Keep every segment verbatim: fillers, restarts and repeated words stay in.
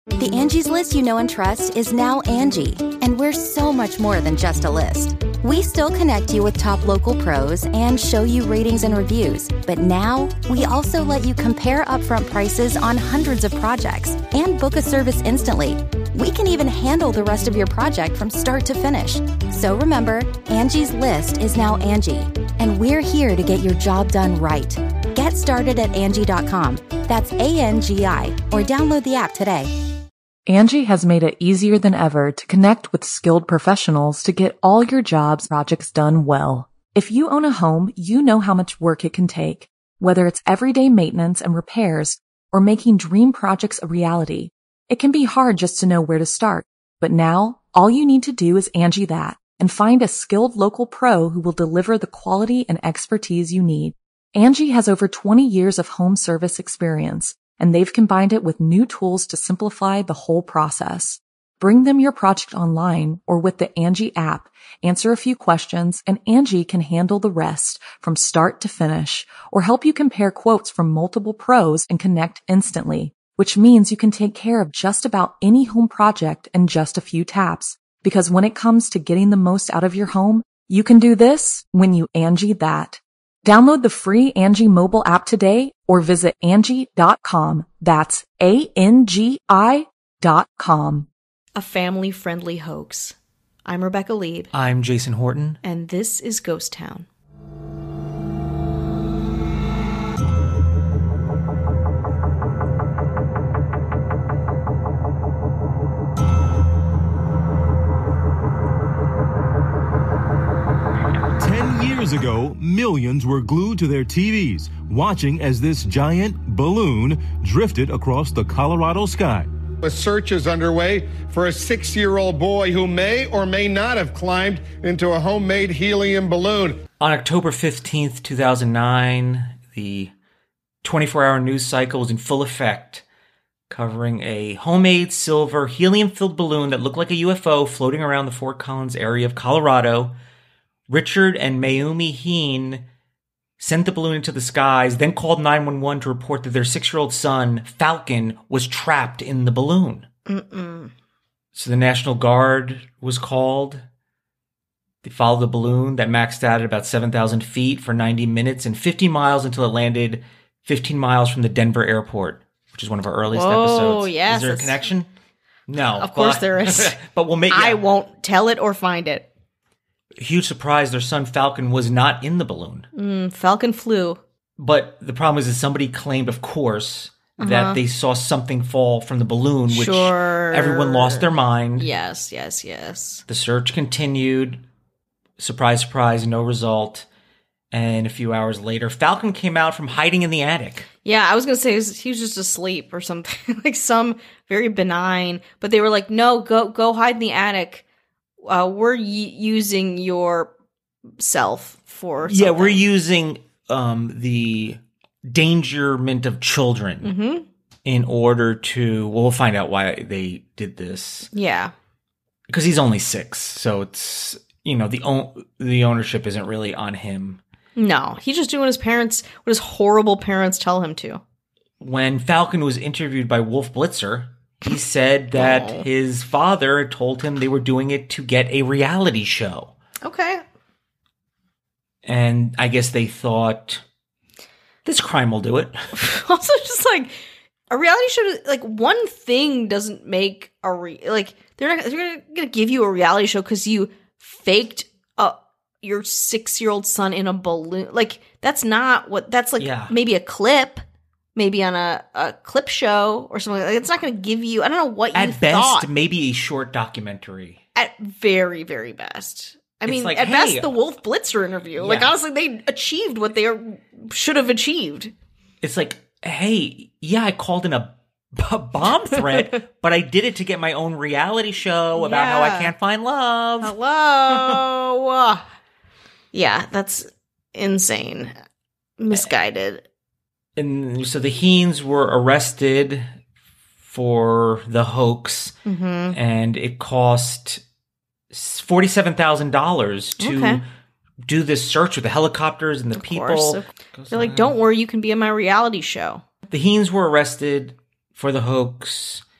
The Angie's List you know and trust is now Angie, and we're so much more than just a list. We still connect you with top local pros and show you ratings and reviews, but now we also let you compare upfront prices on hundreds of projects and book a service instantly. We can even handle the rest of your project from start to finish. So remember, Angie's List is now Angie, and we're here to get your job done right. Get started at Angie dot com. That's A N G I, or download the app today. Angie has made it easier than ever to connect with skilled professionals to get all your jobs projects done well. If you own a home, you know how much work it can take, whether it's everyday maintenance and repairs or making dream projects a reality. It can be hard just to know where to start, but now all you need to do is Angie that and find a skilled local pro who will deliver the quality and expertise you need. Angie has over twenty years of home service experience, and they've combined it with new tools to simplify the whole process. Bring them your project online or with the Angie app, answer a few questions, and Angie can handle the rest from start to finish, or help you compare quotes from multiple pros and connect instantly, which means you can take care of just about any home project in just a few taps. Because when it comes to getting the most out of your home, you can do this when you Angie that. Download the free Angie mobile app today or visit Angie dot com. That's A N G I dot com. A family-friendly hoax. I'm Rebecca Lieb. I'm Jason Horton. And this is Ghost Town. Years ago, millions were glued to their T Vs, watching as this giant balloon drifted across the Colorado sky. A search is underway for a six-year-old boy who may or may not have climbed into a homemade helium balloon. On October fifteenth, two thousand nine, the twenty-four hour news cycle was in full effect, covering a homemade silver helium-filled balloon that looked like a U F O floating around the Fort Collins area of Colorado. Richard and Mayumi Heen sent the balloon into the skies, then called nine one one to report that their six-year-old son, Falcon, was trapped in the balloon. Mm-mm. So the National Guard was called. They followed the balloon that maxed out at about seven thousand feet for ninety minutes and fifty miles until it landed fifteen miles from the Denver airport, which is one of our earliest Whoa, episodes. Yes, is there a connection? No. Of course but, there is. But we'll make. Yeah. I won't tell it or find it. Huge surprise, their son Falcon was not in the balloon. Mm, Falcon flew. But the problem is that somebody claimed, of course, uh-huh. that they saw something fall from the balloon, which sure. everyone lost their mind. Yes, yes, yes. The search continued. Surprise, surprise, no result. And a few hours later, Falcon came out from hiding in the attic. Yeah, I was going to say he was, he was just asleep or something, like some very benign. But they were like, no, go go hide in the attic. Uh, we're y- using your self for something. Yeah, we're using um, the endangerment of children mm-hmm. in order to, well, we'll find out why they did this. Yeah. Because he's only six, so it's, you know, the o- the ownership isn't really on him. No, he's just doing what his parents, what his horrible parents tell him to. When Falcon was interviewed by Wolf Blitzer, he said that oh. his father had told him they were doing it to get a reality show. Okay. And I guess they thought, this crime will do it. Also, just like, a reality show, like, one thing doesn't make a, re- like, they're not they're going to give you a reality show because you faked a, your six-year-old son in a balloon. Like, that's not what, that's like yeah. maybe a clip. Maybe on a, a clip show or something like that. It's not going to give you, I don't know what you At best, thought. maybe a short documentary. At very, very best. I It's mean, like, at hey, best, the Wolf Blitzer interview. Yeah. Like, honestly, they achieved what they are, should have achieved. It's like, hey, yeah, I called in a b- bomb threat, but I did it to get my own reality show about Yeah. how I can't find love. Hello. Yeah, that's insane. Misguided. And so the Heens were arrested for the hoax, mm-hmm. and it cost forty-seven thousand dollars to Okay. do this search with the helicopters and the Of people. course. They're like, don't worry, you can be in my reality show. The Heens were arrested for the hoax,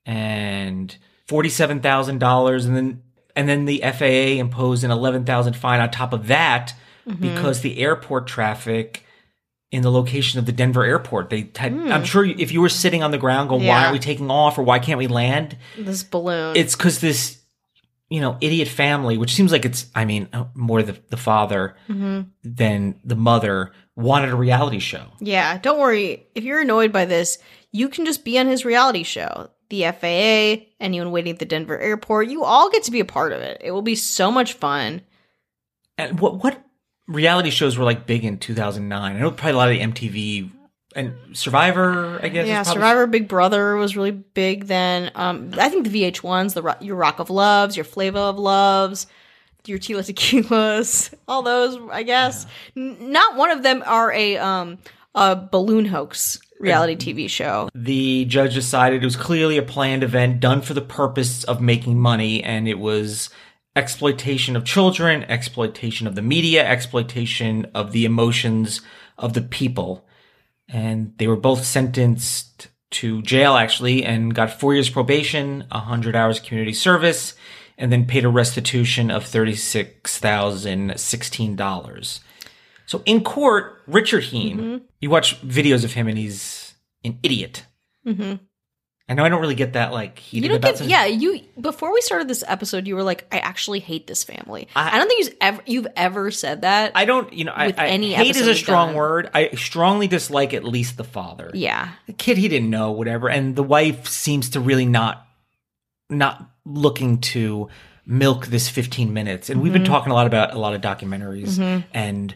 and forty-seven thousand dollars. And then, and then the F A A imposed an eleven thousand dollars fine on top of that mm-hmm. because the airport traffic in the location of the Denver airport. They had, mm. I'm sure if you were sitting on the ground going, yeah. why aren't we taking off or why can't we land? This balloon. It's because this, you know, idiot family, which seems like it's, I mean, more the, the father mm-hmm. than the mother, wanted a reality show. Yeah, don't worry. If you're annoyed by this, you can just be on his reality show. The F A A, anyone waiting at the Denver airport, you all get to be a part of it. It will be so much fun. And what what reality shows were like big in two thousand nine? I know probably a lot of the M T V and Survivor, I guess. Yeah, probably... Survivor, Big Brother was really big then. Um, I think the V H ones, the your Rock of Loves, your Flavor of Loves, your Tila Tequilas, all those, I guess. Yeah. N- not one of them are a um a balloon hoax reality T V show. The judge decided it was clearly a planned event done for the purpose of making money, and it was exploitation of children, exploitation of the media, exploitation of the emotions of the people. And they were both sentenced to jail, actually, and got four years probation, one hundred hours community service, and then paid a restitution of thirty-six thousand sixteen dollars. So in court, Richard Heene, mm-hmm. you watch videos of him and he's an idiot. Mm-hmm. I know I don't really get that like heated you don't about get, something. Yeah, you before we started this episode, you were like, I actually hate this family. I, I don't think you've ever, you've ever said that. I don't, you know, I, I any hate is a strong done. word. I strongly dislike at least the father. Yeah. The kid, he didn't know, whatever. And the wife seems to really not, not looking to milk this fifteen minutes. And mm-hmm. we've been talking a lot about a lot of documentaries mm-hmm. and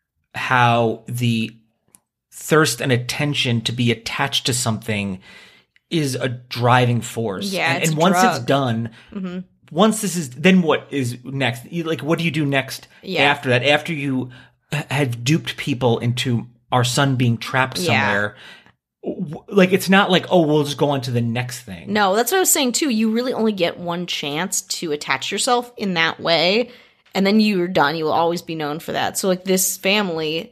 how the thirst and attention to be attached to something is a driving force. Yeah, and, it's and a once drug. it's done, mm-hmm. once this is, then what is next? You, like, what do you do next yeah. after that? After you have duped people into our son being trapped somewhere, yeah. like, it's not like, oh, we'll just go on to the next thing. No, that's what I was saying too. You really only get one chance to attach yourself in that way, and then you're done. You will always be known for that. So, like, this family,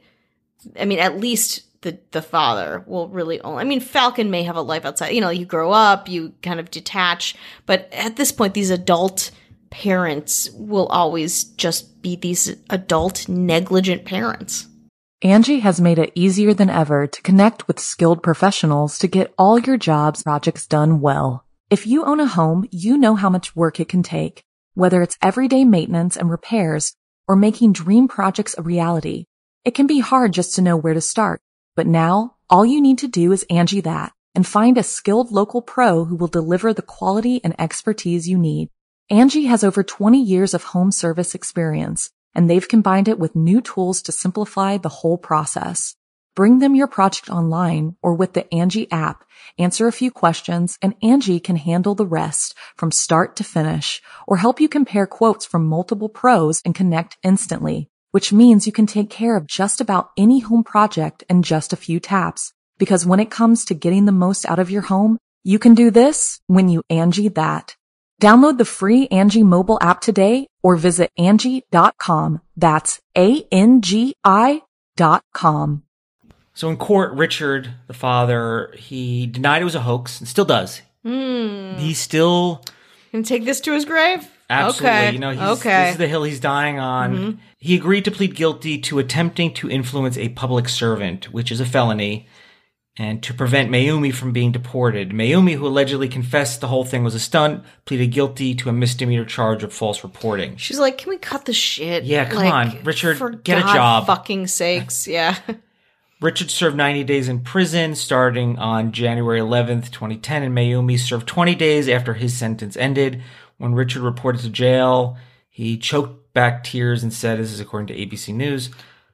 I mean, at least the the father will really only, I mean, Falcon may have a life outside. You know, you grow up, you kind of detach. But at this point, these adult parents will always just be these adult negligent parents. Angie has made it easier than ever to connect with skilled professionals to get all your jobs projects done well. If you own a home, you know how much work it can take, whether it's everyday maintenance and repairs or making dream projects a reality. It can be hard just to know where to start. But now, all you need to do is Angie that and find a skilled local pro who will deliver the quality and expertise you need. Angie has over twenty years of home service experience, and they've combined it with new tools to simplify the whole process. Bring them your project online or with the Angie app, answer a few questions, and Angie can handle the rest from start to finish or help you compare quotes from multiple pros and connect instantly, which means you can take care of just about any home project in just a few taps. Because when it comes to getting the most out of your home, you can do this when you Angie that. Download the free Angie mobile app today or visit Angie dot com. That's A N G I dot com. So in court, Richard, the father, he denied it was a hoax and still does. Mm. He still... Can take this to his grave? Absolutely. Okay. You know, he's, okay. This is the hill he's dying on. Mm-hmm. He agreed to plead guilty to attempting to influence a public servant, which is a felony, and to prevent Mayumi from being deported. Mayumi, who allegedly confessed the whole thing was a stunt, pleaded guilty to a misdemeanor charge of false reporting. She's like, can we cut the shit? Yeah, come like, on, Richard, for get God a job. Fucking sakes, yeah. Richard served ninety days in prison starting on January eleventh, twenty ten, and Mayumi served twenty days after his sentence ended. When Richard reported to jail, he choked back tears and said, this is according to A B C News,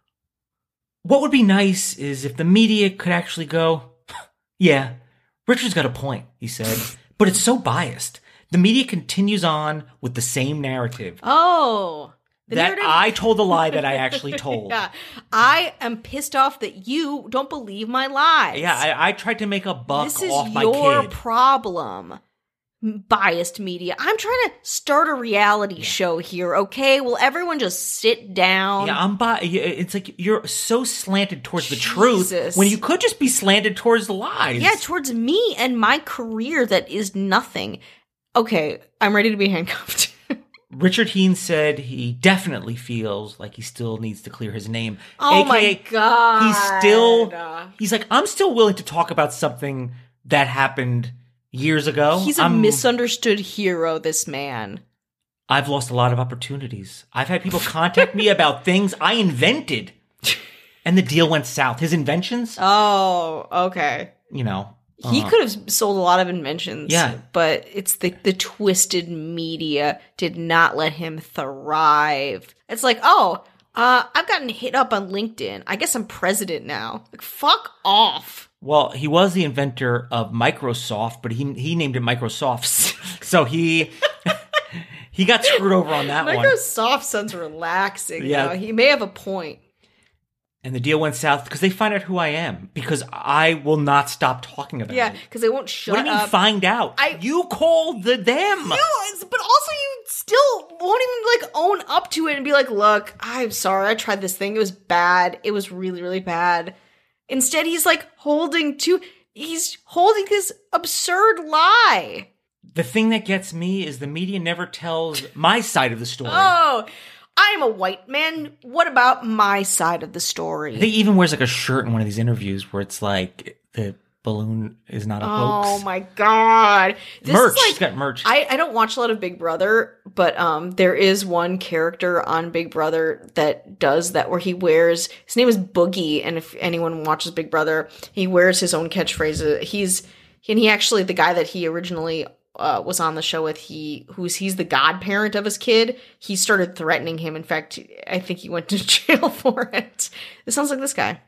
what would be nice is if the media could actually go, yeah, Richard's got a point, he said, but it's so biased. The media continues on with the same narrative. Oh. The that narrative- I told the lie that I actually told. Yeah. I am pissed off that you don't believe my lies. Yeah, I, I tried to make a buck this is off my your kid. problem. biased media. I'm trying to start a reality yeah. show here, okay? Will everyone just sit down? Yeah, I'm bi- it's like you're so slanted towards Jesus. the truth when you could just be slanted towards the lies. Yeah, towards me and my career that is nothing. Okay, I'm ready to be handcuffed. Richard Heen said he definitely feels like he still needs to clear his name. Oh A K A, my God. He's still, he's like, I'm still willing to talk about something that happened years ago. He's a I'm, misunderstood hero, this man. I've lost a lot of opportunities. I've had people contact me about things I invented. And the deal went south. His inventions? Oh, okay. You know. He uh, could have sold a lot of inventions. Yeah. But it's the, the twisted media did not let him thrive. It's like, oh, uh, I've gotten hit up on LinkedIn. I guess I'm president now. Like, fuck off. Well, he was the inventor of Microsoft, but he he named it Microsofts. So he he got screwed over on that Microsoft one. Microsoft sounds relaxing. Yeah. You know? He may have a point. And the deal went south because they find out who I am. Because I will not stop talking about yeah, it. Yeah, because they won't shut up. What do you mean find out? I, you called the them. No, but also you still won't even like own up to it and be like, look, I'm sorry, I tried this thing. It was bad. It was really, really bad. Instead, he's like holding to, he's holding this absurd lie. The thing that gets me is the media never tells my side of the story. Oh, I am a white man. What about my side of the story? He even wears like a shirt in one of these interviews where it's like the balloon is not a hoax. Oh my God. This merch. Is like, He's got merch. I, I don't watch a lot of Big Brother, but um, there is one character on Big Brother that does that where he wears, his name is Boogie, and if anyone watches Big Brother, he wears his own catchphrase. He's, and he actually, the guy that he originally uh, was on the show with, he who's he's the godparent of his kid, he started threatening him. In fact, I think he went to jail for it. It sounds like this guy.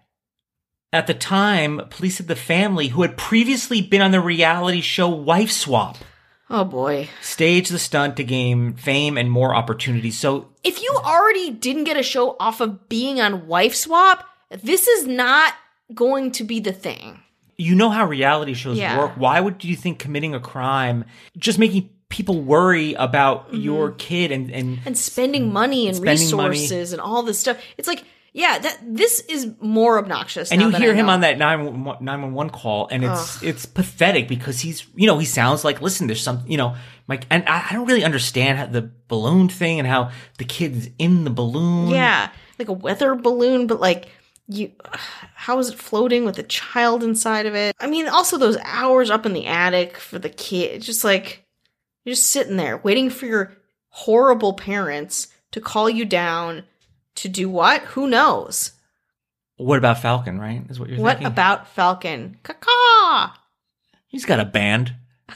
At the time, police said the family, who had previously been on the reality show Wife Swap, oh boy, staged the stunt to gain fame and more opportunities. So, if you already didn't get a show off of being on Wife Swap, this is not going to be the thing. You know how reality shows yeah. work. Why would you think committing a crime, just making people worry about mm-hmm. your kid and, and and spending money and spending resources money. And all this stuff? It's like, yeah, that this is more obnoxious. And now you hear I him know. on that nine one one call, and it's Ugh. it's pathetic because he's, you know, he sounds like, listen, there's some, you know, like, and I, I don't really understand how the balloon thing and how the kid's in the balloon. Yeah, like a weather balloon, but like, you, how is it floating with a child inside of it? I mean, also those hours up in the attic for the kid, it's just like, you're just sitting there waiting for your horrible parents to call you down to do what? Who knows? What about Falcon, right? Is what you're what thinking? What about Falcon? Caw-caw! He's got a band.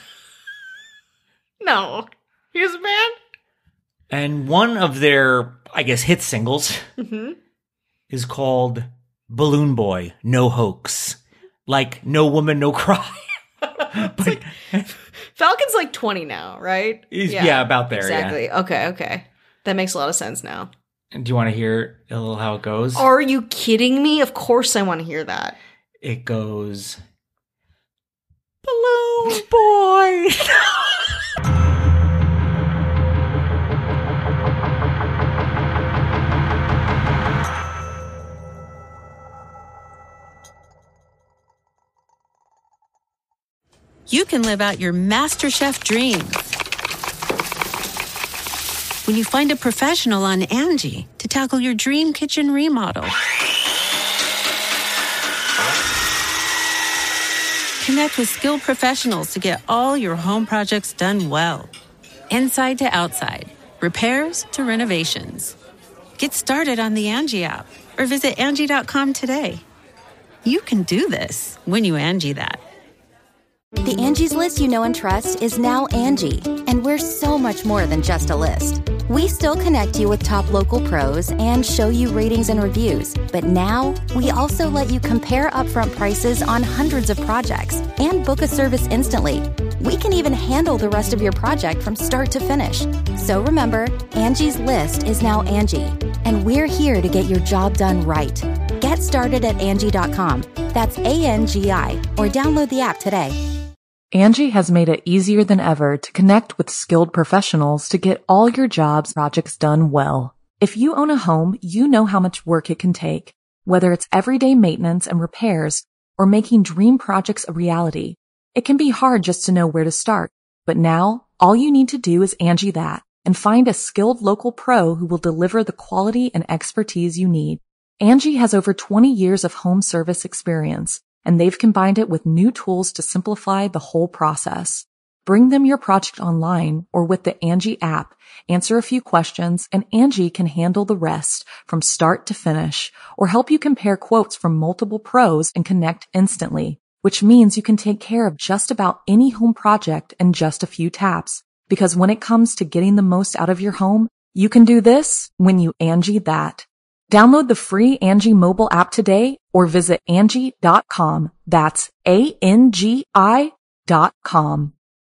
No. He has a band? And one of their, I guess, hit singles mm-hmm. is called Balloon Boy, No Hoax. Like, no woman, no cry. but like, Falcon's like twenty now, right? He's, yeah, yeah, about there, exactly. Yeah. Okay, okay. That makes a lot of sense now. Do you want to hear a little how it goes? Are you kidding me? Of course I want to hear that. It goes, Balloon Boy. You can live out your MasterChef dream when you find a professional on Angie to tackle your dream kitchen remodel. Connect with skilled professionals to get all your home projects done well. Inside to outside, repairs to renovations. Get started on the Angie app or visit Angie dot com today. You can do this when you Angie that. The Angie's List you know and trust is now Angie, and we're so much more than just a list. We still connect you with top local pros and show you ratings and reviews, but now we also let you compare upfront prices on hundreds of projects and book a service instantly. We can even handle the rest of your project from start to finish. So remember, Angie's List is now Angie, and we're here to get your job done right. Get started at Angie dot com. That's A N G I, or download the app today. Angie has made it easier than ever to connect with skilled professionals to get all your jobs projects done well. If you own a home, you know how much work it can take, whether it's everyday maintenance and repairs or making dream projects a reality. It can be hard just to know where to start, but now all you need to do is Angie that and find a skilled local pro who will deliver the quality and expertise you need. Angie has over twenty years of home service experience, and they've combined it with new tools to simplify the whole process. Bring them your project online or with the Angie app, answer a few questions, and Angie can handle the rest from start to finish, or help you compare quotes from multiple pros and connect instantly, which means you can take care of just about any home project in just a few taps. Because when it comes to getting the most out of your home, you can do this when you Angie that. Download the free Angie mobile app today or visit Angie dot com. That's A N G I dot com.